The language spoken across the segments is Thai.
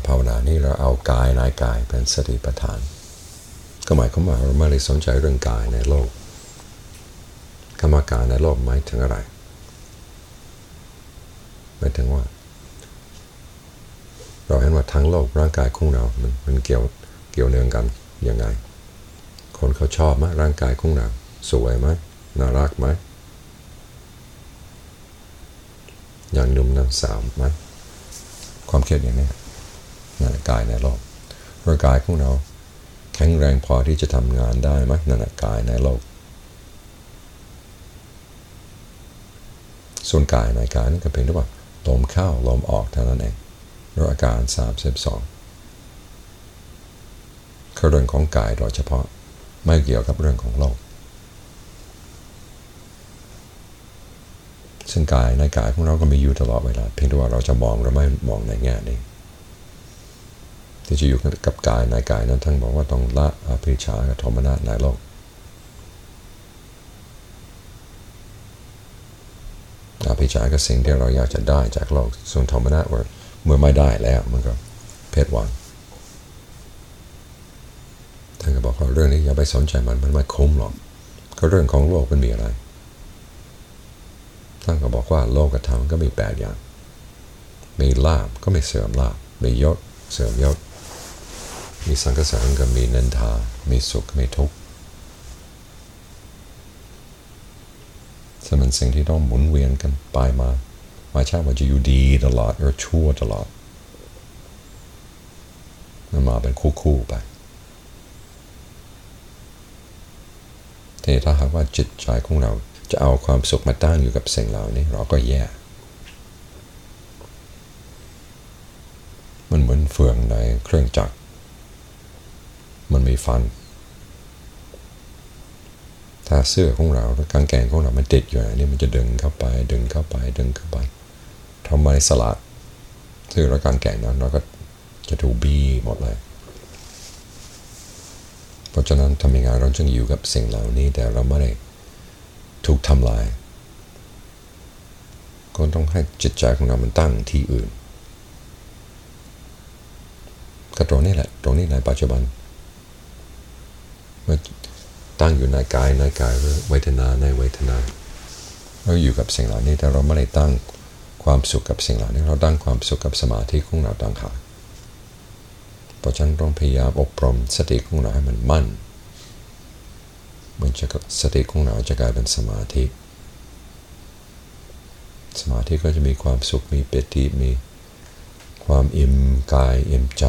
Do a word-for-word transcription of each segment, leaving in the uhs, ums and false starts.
ภาวนานี่เราเอากายนายกายเป็นสติปัฏฐานก็หมายความว่าเราไม่ได้สนใจเรื่องกายในโลกคำว่ากายในโลกหมายถึงอะไรหมายถึงว่าเราเห็นว่าทั้งโลกร่างกายของเรามันมันเกี่ยวเกี่ยวเนื่องกันยังไงคนเขาชอบไหมร่างกายของเราสวยไหมน่ารักไหมอย่างหนุ่มน้ำสาวไหมความคิดอย่างนี้นั่นกายในโลกร่างกายของเราแข็งแรงพอที่จะทำงานได้ไหมนั่นกายในโลกส่วนกายในกายนั่นก็เป็นเรื่องว่าลมเข้าลมออกเท่านั้นเองด้วยอาการสามสิบสองคือเรื่องของกายโดยเฉพาะไม่เกี่ยวกับเรื่องของโลกซึ่งกายในกายของเราก็มีอยู่ตลอดเวลาเพียงแต่ว่าเราจะมองหรือไม่มองในแง่นี้ที่จะอยู่กับกายในกายนั้นท่านบอกว่าต้องละอภิชากับโทมนัสในโลกอภิชากับสิ่งที่เราอยากจะได้จากโลกส่วนโทมนัสว่าเมื่อไม่ได้แล้วมันก็เพศหวังท่านก็บอกว่าเรื่องนี้อย่าไปสนใจมันมันไม่คุ้มหรอกก็เรื่องของโลกมันมีอะไรท่านก็บอกว่าโลกธรรมก็มีแปดอย่างมีลาภก็มีเสื่อมลาภมียศเสื่อมยศมีสังขสารก็มีนินทามีสุขมีทุกข์ซึ่งเป็นสิ่งที่ต้องหมุนเวียนกันไปมาไม่ใช่ว่าจะอยู่ดีตลอดหรือชั่วตลอดมันมาเป็นคู่ๆไปแต่ถ้าหากว่าจิตใจของเราจะเอาความสุขมาตั้งอยู่กับสิ่งเหล่านี้เราก็แย่มันเหมือนเฟืองในเครื่องจักรมันมีฟันถ้าเสื้อของเราหรือกางเกงของเรามันติดอยู่อันนี้มันจะดึงเข้าไปดึงเข้าไปดึงเข้าไปทำไมสลัดเสื้อและกางเกงนั้นเราก็จะถูกบีหมดเลยเพราะฉะนั้นทำยังไงเราจึงอยู่กับสิ่งเหล่านี้แต่เราไม่ได้ถูกทำลายก็ต้องให้จิตใจของเรามันตั้งที่อื่นก็ตรงนี้แหละตรงนี้ในปัจจุบันเมื่อตั้งอยู่ในกายในกายเวทนาในเวทนาเราอยู่กับสิ่งเหล่านี้แต่เราไม่ได้ตั้งความสุขกับสิ่งเหล่านี้เราตั้งความสุขกับสมาธิของเราต่างหากเพราะฉะนั้นต้องพยายามอบรมสติของเราให้มันมั่นมันจะสติของเราจะกลายเป็นสมาธิสมาธิก็จะมีความสุขมีปิติมีความอิ่มกายอิ่มใจ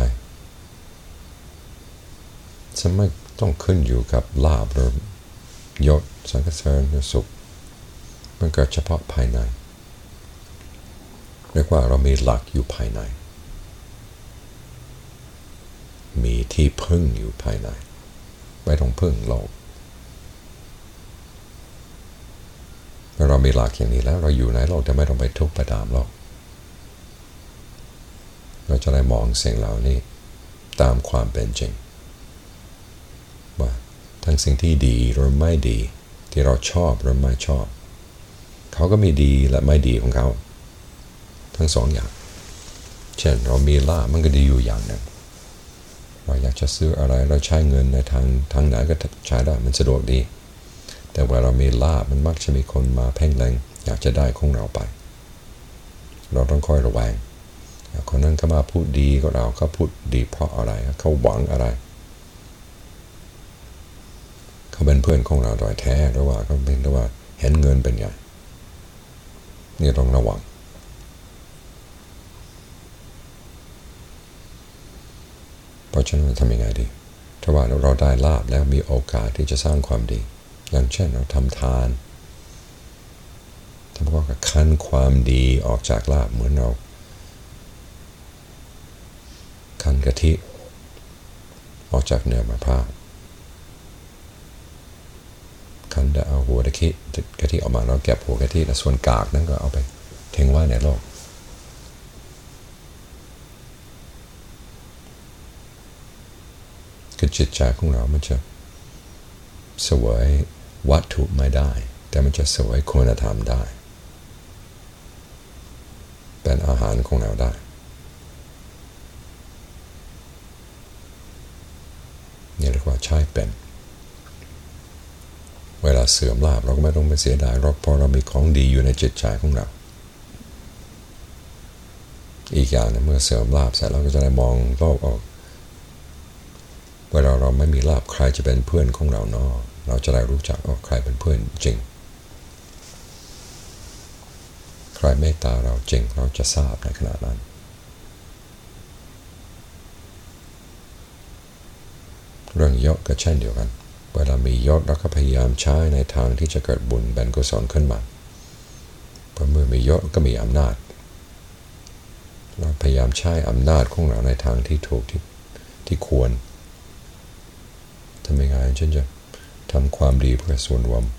จะไม่ต้องขึ้นอยู่กับลาภหรือยศสังขารหรือสุขมันเกิดเฉพาะภายในเรียกว่าเรามีหลักอยู่ภายในมีที่พึ่งอยู่ภายในไม่ต้องพึ่งโลกเมื่อเรามีหลักอย่างนี้แล้วเราอยู่ในโลกแต่ไม่ต้องไปทุกข์ไปตามโลกเราจะได้มองสิ่งเหล่านี้ตามความเป็นจริงว่าทั้งสิ่งที่ดีหรือไม่ดีที่เราชอบหรือไม่ชอบเขาก็มีดีและไม่ดีของเขาทั้งสองอย่างเช่นเรามีลาภมันก็ดีอยู่อย่างหนึ่งเราอยากจะซื้ออะไรเราใช้เงินในทางทางไหนก็ใช้ได้มันสะดวกดีแต่เวลาเรามีลาภมันมักจะมีคนมาเพ่งเล็งอยากจะได้ของเราไปเราต้องคอยระแวงคนนั้นเขามาพูดดีกับเราเขาพูดดีเพราะอะไรเขาหวังอะไรเขาเป็นเพื่อนของเราโดยแท้หรือว่าเขาเป็นหรือว่าเห็นเงินเป็นไงนี่ต้องระวังเพราะฉะนั้นทำยังไงดีถ้าว่าเราได้ลาภแล้วมีโอกาสที่จะสร้างความดีอย่างเช่นเราทำทานทำก็คั้นความดีออกจากลาภเหมือนเราคั้นกะทิออกจากเนื้อมะพร้าวคั้นได้เอาหัวกะทิกะทิออกมาเราเก็บหัวกะทิและส่วนกากนั้นก็เอาไปทิ้งไว้ในโลกคือจิตใจของเรามันจะเสวยวัตถุไม่ได้แต่มันจะเสวยคุณธรรมได้เป็นอาหารของเราได้ใช้เป็นเวลาเสื่อมลาภเราก็ไม่ต้องไปเสียดายเพราะเรามีของดีอยู่ในจิตใจของเราอีกอย่างนึงเมื่อเสื่อมลาภเสร็จเราก็จะได้มองโลกออกเวลาเราไม่มีลาภใครจะเป็นเพื่อนของเราเนาะเราจะได้รู้จักว่าใครเป็นเพื่อนจริงใครเมตตาเราจริงเราจะทราบในขณะนั้นเรื่องยศก็เช่นเดียวกันเวลามียศเราก็พยายามใช้ในทางที่จะเกิดบุญเป็นกุศลขึ้นมาเพราะเมื่อมียศก็มีอำนาจเราพยายามใช้อำนาจของเราในทางที่ถูกที่ที่ควรทำยังไงฉันจะทำความดีเพื่อส่วนรวม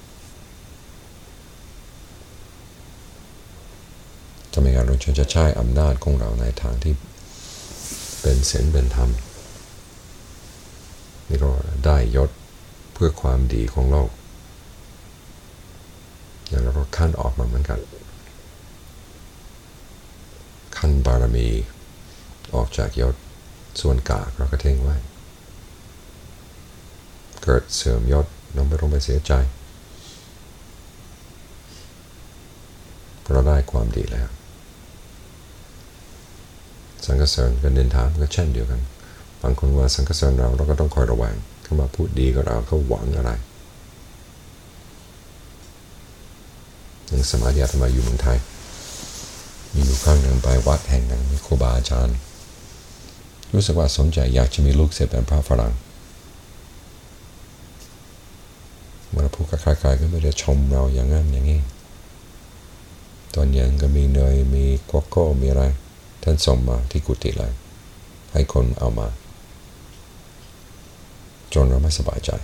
ทำยังไงเราฉันจะใช้อำนาจของเราในทางที่เป็นศีลเป็นธรรมนี่เราได้ยศเพื่อความดีของโลกอย่างเราก็ขั้นออกมาเหมือนกันขั้นบารมีออกจากยศส่วนกากเราก็ทิ้งไว้เกิดเสื่อมยศเราไม่ต้องไปเสียใจเพราะเราได้ความดีแล้วสังฆเสริญกับนินทาก็เช่นเดียวกันบางคนว่าสังฆเสริญเราเราก็ต้องคอยระวังเขามาพูดดีกับเราเขาหวังอะไรอย่างสมัยที่อาตมาอยู่เมืองไทยมีอยู่ครั้งหนึ่งไปวัดแห่งหนึ่งมีครูบาอาจารย์รู้สึกว่าสนใจอยากจะมีลูกศิษย์เป็นพระฝรั่งเมื่อพูดกับใครๆก็ไม่ได้ชมเราอย่างนั้นอย่างนี้ตอนเย็นก็มีเนยมีโกโก้มีอะไรท่านส่งมาที่กุฏิเลยให้คนเอามาจนเราไม่สบายใจ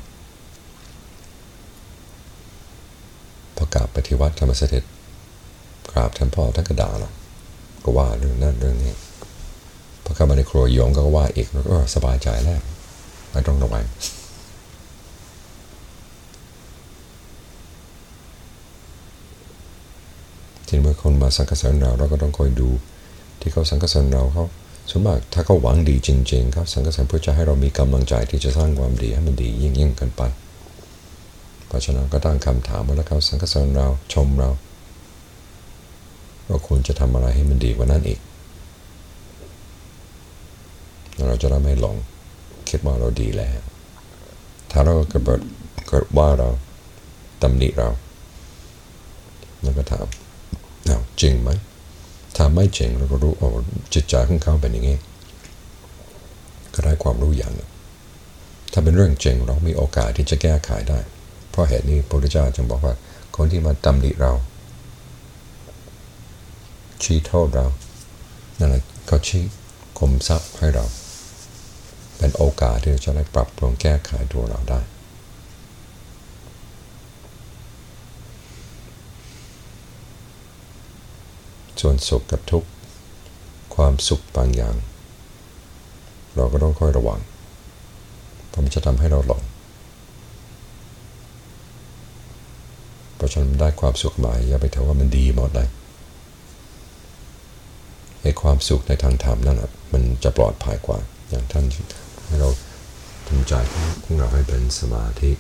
พอกราบไปที่วัดธรรมสถิตกราบท่านพ่อท่านก็ด่าเราก็ว่าเรื่องนั้นเรื่องนี้พอเข้ามาในครัวโยมก็ว่าอีกแล้วก็สบายใจแล้วไม่ต้องระวังทีเมื่อคนมาสังฆเสริญเราเราก็ต้องคอยดูที่เขาสังฆเสริญเราเขาส่วนมากถ้าเขาหวังดีจริงๆครับสังฆเสริญเพื่อจะให้เรามีกำลังใจที่จะสร้างความดีให้มันดียิ่งยิ่งขึ้นไปเพราะฉะนั้นก็ตั้งคำถามว่าแล้วเขาสังฆเสริญเราชมเราเราควรจะทำอะไรให้มันดีกว่านั้นอีกเราจะได้ไม่หลงคิดว่าเราดีแล้วถ้าเราเกิดเกิดว่าเราตำหนิเราเราก็ถามเอาจริงไหมถ้าไม่จริงเราก็รู้ว่าจิตใจของเขาเป็นอย่างนี้ก็ได้ความรู้อย่างหนึ่งถ้าเป็นเรื่องจริงเรามีโอกาสที่จะแก้ไขได้เพราะเหตุนี้พระพุทธเจ้าจึงบอกว่าคนที่มาตำหนิเราชี้โทษเรานั่นแหละเขาชี้คมทรัพย์ให้เราเป็นโอกาสที่จะได้ปรับปรุงแก้ไขตัวเราได้ส่วนสุขกับทุกข์ความสุขบางอย่างเราก็ต้องค่อยระวังเพราะมันจะทำให้เราหลงเพราะฉะนั้นได้ความสุขมาอย่าไปถือว่ามันดีหมดเลยให้ความสุขในทางธรรมนั่นแหละมันจะปลอดภัยกว่าอย่างท่านให้เราทำใจของเราให้เป็นสมาธิ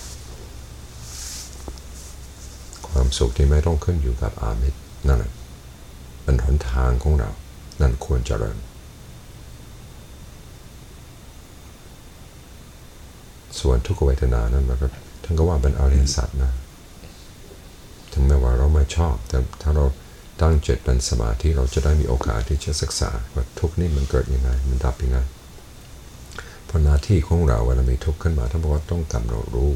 ความสุขที่ไม่ต้องขึ้นอยู่กับอามิตรนั่นแหละเป็นหนทางของเรานั่นควรเจริญส่วนทุกขเวทนานั้นมันก็ท่านก็ว่าเป็นอริยสัจนะถึงแม้ว่าเราไม่ชอบแต่ถ้าเราตั้งจิตเป็นสมาธิเราจะได้มีโอกาสที่จะศึกษาว่าทุกข์นี่มันเกิดยังไงมันดับยังไงเพราะหน้าที่ของเราเวลามีทุกข์ขึ้นมาท่านบอกว่าต้องกำหนดรู้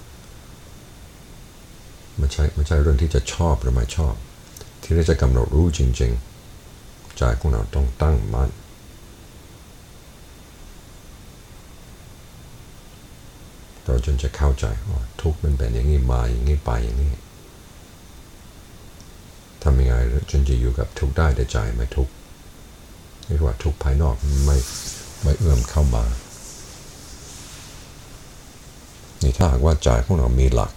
ไม่ใช่ไม่ใช่เรื่องที่จะชอบหรือไม่ชอบที่เราจะกำหนดรู้จริงๆใจของเราต้องตั้งมั่นเราจนจะเข้าใจว่าทุกข์มันเป็นอย่างนี้มาอย่างนี้ไปอย่างนี้ทำยังไงจนจะอยู่กับทุกข์ได้แต่ใจไม่ทุกข์เรียกว่าทุกข์ภายนอกไม่ไม่เอื้อมเข้ามานี่ถ้าหากว่าใจของเรามีหลัก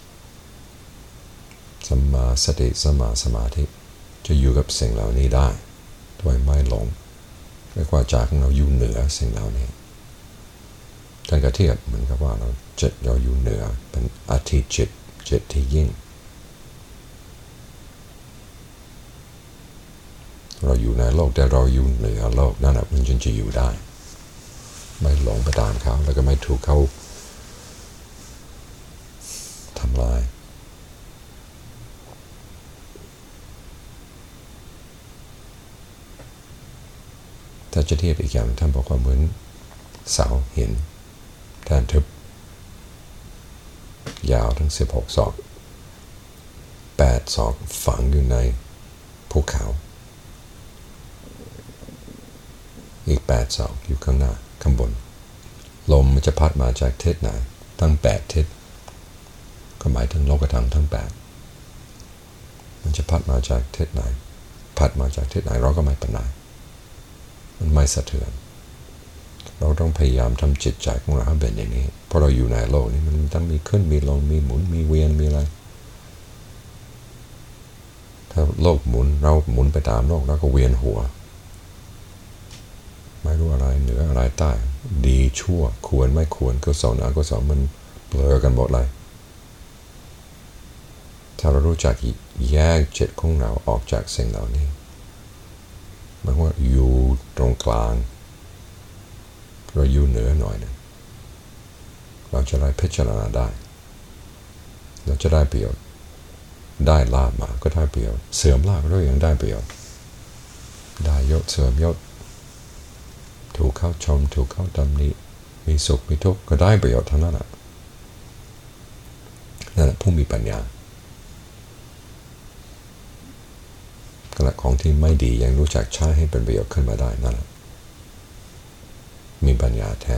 สัมมาสติสัมมาสมาธิจะอยู่กับสิ่งเหล่านี้ได้โดยไม่หลงเรียกว่าใจของเราอยู่เหนือสิ่งเหล่านี้ท่านก็เทียบเหมือนกับว่าเราจิตเราอยู่เหนือเป็นอาทิตย์จิตจิตที่ยิ่งเราอยู่ในโลกแต่เราอยู่เหนือโลกนั่นแหละมันจึงจะอยู่ได้ไม่หลงไปตามเขาแล้วก็ไม่ถูกเขาทำลายถ้าจะเทียบอีกอย่างท่านบอกว่าเหมือนเสาหินแทนทึบยาวทั้งสิบหกศอกแปดศอกฝังอยู่ในภูเขาอีกแปดศอกอยู่ข้างหน้าข้างบนลมมันจะพัดมาจากทิศไหนทั้งแปดทิศก็หมายถึงโลกธรรมทั้งแปดมันจะพัดมาจากทิศไหนพัดมาจากทิศไหนเราก็ไม่เป็นไรมันไม่สะเทือนเราต้องพยายามทำจิตใจของเราให้เป็นอย่างนี้เพราะเราอยู่ในโลกนี้มันต้องมีขึ้นมีลงมีหมุนมีเวียนมีอะไรถ้าโลกหมุนเราหมุนไปตามโลกเราก็เวียนหัวไม่รู้อะไรเหนืออะไรใต้ดีชั่วควรไม่ควรกุศลอกุศลมันเบลอกันหมดเลยถ้าเรารู้จักแยกจิตของเราออกจากสิ่งเหล่านี้หมายว่าอยู่ตรงกลางเราอยู่เหนือหน่อยนึงเราจะได้พิจารณาได้เราจะได้ประโยชน์ได้ลาภมาก็ได้ประโยชน์เสื่อมลาภก็ยังได้ประโยชน์ได้ยศเสื่อมยศถูกเข้าชมถูกเข้าตำหนิมีสุขมีทุกข์ก็ได้ประโยชน์ทั้งนั้นแหละนั่นแหละผู้มีปัญญาขณะของที่ไม่ดียังรู้จักใช้ให้เป็นประโยชน์ขึ้นมาได้นั่นแหละมีปัญญาแท้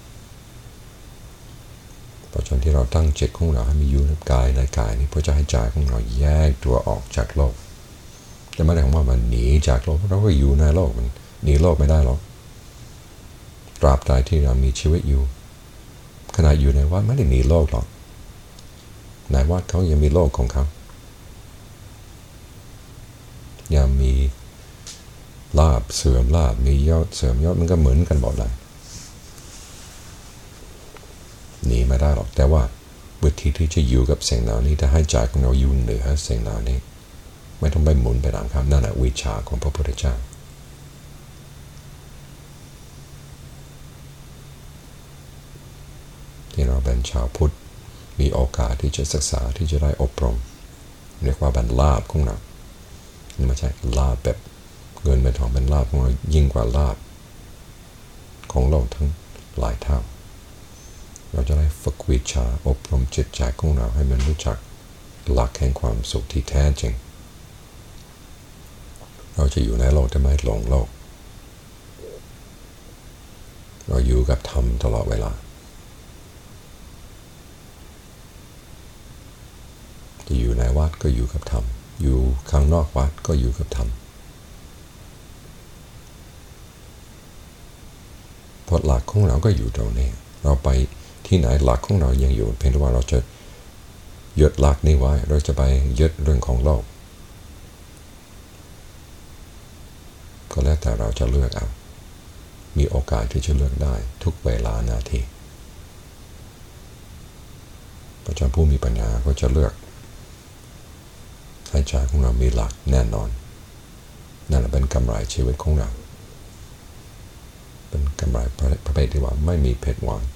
เพราะฉะนั้นที่เราตั้งจิตของเราให้มีอยู่ในกายในกายนี้เพื่อจะให้ใจของเราแยกตัวออกจากโลกจะไม่ได้คำว่ามันหนีจากโลกเราก็อยู่ในโลกมันหนีโลกไม่ได้หรอกตราบใดที่เรามีชีวิตอยู่ขณะอยู่ในวัดไม่ได้หนีโลกหรอกในวัดเขายังมีโลกของเขายังมีลาภเสื่อมลาภมียศเสื่อมยศมันก็เหมือนกันหมดเลยหนีไม่ได้หรอกแต่ว่าวิธีที่จะอยู่กับสิ่งเหล่านี้ถ้าให้ใจของเราอยู่เหนือสิ่งเหล่านี้ไม่ต้องไปหมุนไปตามคำนั่นแหละวิชาของพระพุทธเจ้าที่เราเป็นชาวพุทธมีโอกาสที่จะศึกษาที่จะได้อบรมเรียกว่าเป็นลาภของเราไม่ใช่ลาภแบบเงินเป็นทองเป็นลาภของเรายิ่งกว่าลาภของโลกทั้งหลายเท่าเราจะได้ฝึกวิชาอบรมจิตใจของเราให้มันรู้จักหลักแห่งความสุขที่แท้จริงเราจะอยู่ในโลกแต่ไม่หลงโลกเราอยู่กับธรรมตลอดเวลาจะอยู่ในวัดก็อยู่กับธรรมอยู่ข้างนอกวัดก็อยู่กับธรรมเพราะหลักของเราก็อยู่ตรงนี้เราไปที่ไหนหลักของเรายังอยู่เพียงแต่ว่าเราจะยึดหลักนี้ไว้เราจะไปยึดเรื่องของโลกก็แล้วแต่เราจะเลือกเอามีโอกาสที่จะเลือกได้ทุกเวลานาทีพระเจ้าผู้มีปัญญาก็จะเลือกให้ใจของเรามีหลักแน่นอนนั่นเป็นกำไรชีวิตของเราเป็นกำไรประเภทที่ว่าไม่มีเพชรหวาน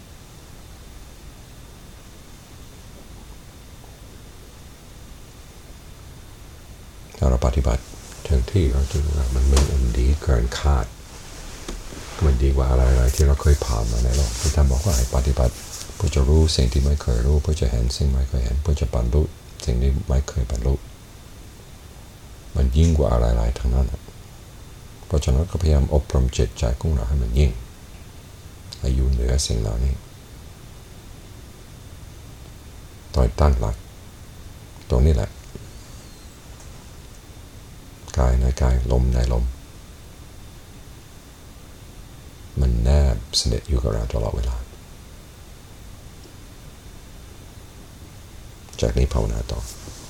ถ้าเราปฏิบัติถึงที่เราจะรู้ว่ามันมันดีเกินคาดมันดีกว่าอะไรๆที่เราเคยผ่านมาในโลกที่ท่านบอกว่าให้ปฏิบัติเพื่อจะรู้สิ่งที่ไม่เคยรู้เพื่อจะเห็นสิ่งไม่เคยเห็นเพื่อจะบรรลุสิ่งที่ไม่เคยบรรลุมันยิ่งกว่าอะไรๆทั้งนั้นเพราะฉะนั้นก็พยายามอบรมจิตใจของเราให้มันยิ่งให้อยู่เหนือสิ่งเหล่านี้ต่อยตั้งหลักตรงนี้แหละกายในกายลมในลมมันแนบสนิทอยู่กับเราตลอดเวลาจากนี้ภาวนาต่อ